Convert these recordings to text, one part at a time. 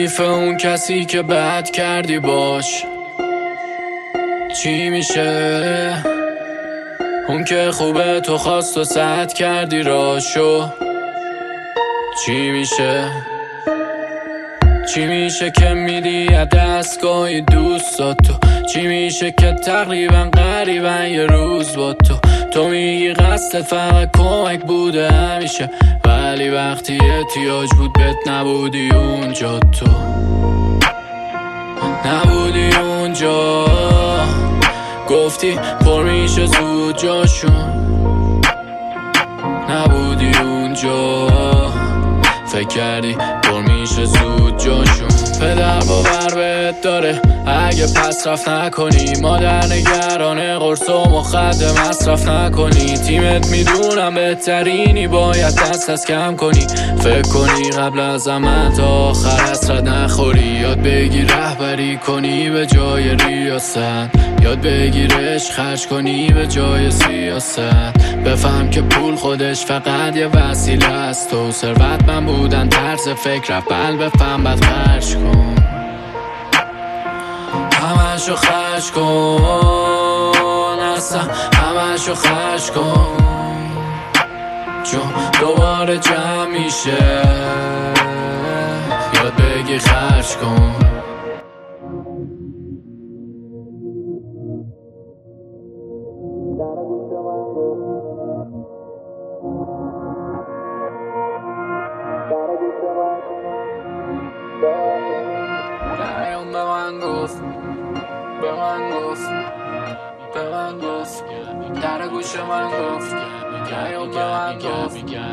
حیف اون کسی که بد کردی باش. چی میشه اون که خوبه تو خواست و سد کردی راشو. چی میشه چی میشه که میدی از دستگاهی دوستاتو. چی میشه که تقریبا قریبا یه روز با تو میگی قصدت فقط کمک بوده همیشه، ولی وقتی احتیاج بود بهت نبودی اونجا. تو نبودی اونجا، گفتی پر میشه زود جاشون. نبودی اونجا، فکر کردی پر میشه زود جاشون. پدر باور بهت داره اگه پس رفت نکنی، مادر نگرانه قرص و مخدر مصرف نکنی. تیمت میدونم بهترینی، باید دست از کم کنی. فکر کنی قبل از زمان تا آخر حسرت نخوری. یاد بگیر رهبری کنی به جای ریاست، یاد بگیر عشق خرج کنی به جای سیاست. بفهم که پول خودش فقط یه وسیله است. تو ثروت من بودن طرز فکر بل بفهم بعد خرج کن. همشو خرج کن، اصلا همشو خرج کن، چون دوباره جمع میشه. یاد بگی خرج کن. دریم به من گفت در گوش من گفت دریم به من گفت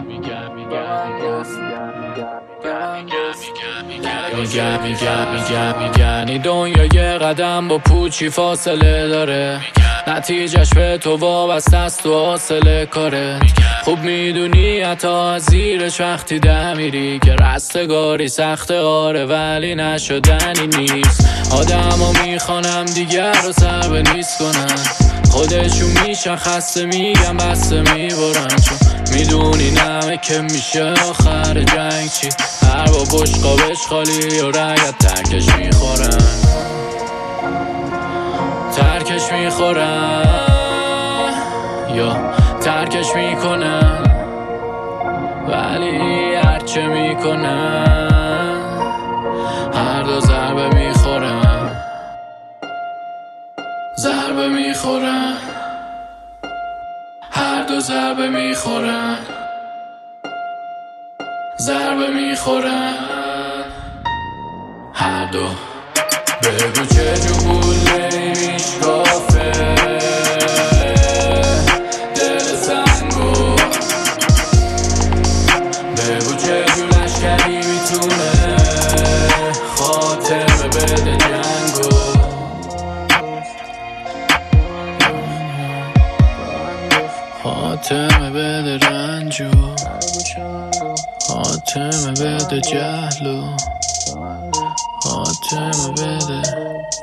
میگن این دنیا یه قدم با پوچی فاصله داره، نتیجهش به تو وابسته است و حاصل کاره. خوب میدونی حتی از زیرش وقتی میری که رستگاری سخته آره ولی نشدنی نیست. آدما میخوانم دیگر رو سر به نیست کنن، خودشون میشن خسته میگن بسته میبرن، چون میدونی نمه که میشه آخر جنگ چی. هر با بشقابش خالی و رعیت ترکش میخورن، ترکش میخورن یا ترکش میکنن. ولی هرچه میکنن هر دو ضربه میخورن، ضربه میخورن، هر دو ضربه میخورن، ضربه میخورن، هر دو. بگو چه جو بوله میشکافه دل سنگو، بگو چه جو لشکری میتونه خاتمه بده جنگو. خاتمه بده رنجو، خاتمه بده جهلو، خاتمه بده